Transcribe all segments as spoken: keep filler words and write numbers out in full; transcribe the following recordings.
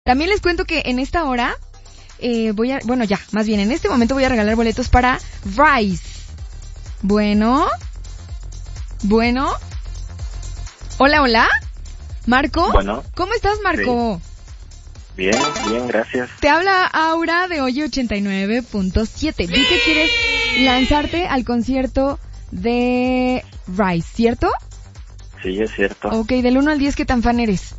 También les cuento que en esta hora eh, voy a, bueno ya, más bien en este momento voy a regalar boletos para Rise. Bueno, bueno, hola, hola, Marco. Bueno. ¿Cómo estás, Marco? Sí. Bien, bien, gracias. Te habla Aura de Oye ochenta y nueve punto siete. Vi que quieres lanzarte al concierto de Rise, ¿cierto? Sí, es cierto. Ok, del uno al diez, ¿qué tan fan eres?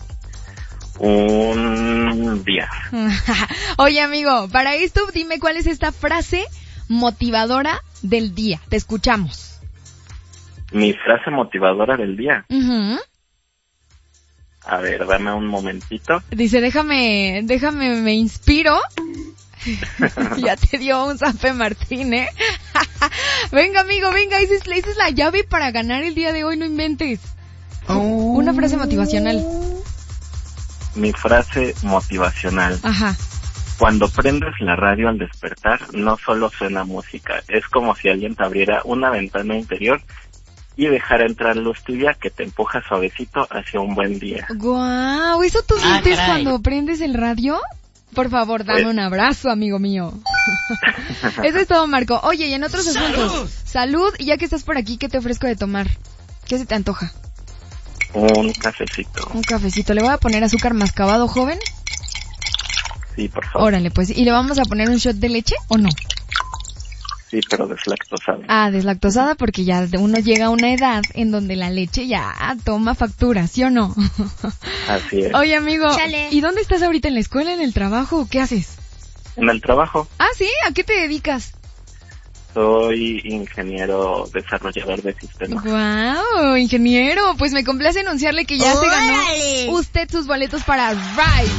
Un día. Oye, amigo, para esto dime cuál es esta frase motivadora del día. Te escuchamos. Mi frase motivadora del día. Uh-huh. A ver, dame un momentito. Dice, déjame, déjame, me inspiro. Ya te dio un zape Martín, ¿eh? Venga, amigo, venga, esa es, esa es la llave para ganar el día de hoy, no inventes. Oh. Una frase motivacional. Mi frase motivacional. Ajá. Cuando prendes la radio al despertar, no solo suena música, es como si alguien te abriera una ventana interior y dejara entrar luz tibia que te empuja suavecito hacia un buen día. Guau, ¿eso tú Ah, sientes caray. cuando prendes el radio? Por favor, dame Pues... un abrazo, amigo mío. Eso es todo, Marco. Oye, y en otros asuntos. ¡Salud! Salud, y ya que estás por aquí, ¿qué te ofrezco de tomar? ¿Qué se te antoja? Un cafecito. Un cafecito. ¿Le voy a poner azúcar mascabado, joven? Sí, por favor. Órale, pues. ¿Y le vamos a poner un shot de leche o no? Sí, pero deslactosada. Ah, deslactosada, porque ya uno llega a una edad en donde la leche ya toma factura, ¿sí o no? Así es. Oye, amigo, Chale. ¿y dónde estás ahorita? ¿En la escuela, en el trabajo? ¿Qué haces? En el trabajo, Ah, ¿sí? ¿A qué te dedicas? soy ingeniero desarrollador de sistemas. ¡Guau! Ingeniero, pues me complace anunciarle que ya se ganó ¡Órale! usted sus boletos para Rise.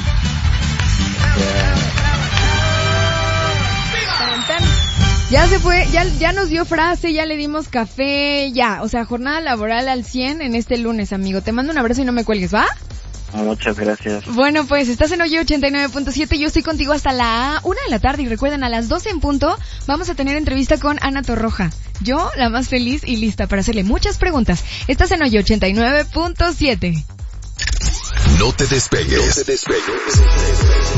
Tan, tan. Ya se fue, ya, ya nos dio frase, ya le dimos café, ya. O sea, jornada laboral al cien en este lunes, amigo. Te mando un abrazo y no me cuelgues, ¿va? Muchas gracias. Bueno, pues estás en Oye ochenta y nueve punto siete, yo estoy contigo hasta la una de la tarde y recuerden, a las doce en punto vamos a tener entrevista con Ana Torroja. Yo, la más feliz y lista para hacerle muchas preguntas. Estás en Oye ochenta y nueve punto siete. No te despegues. No te despegues.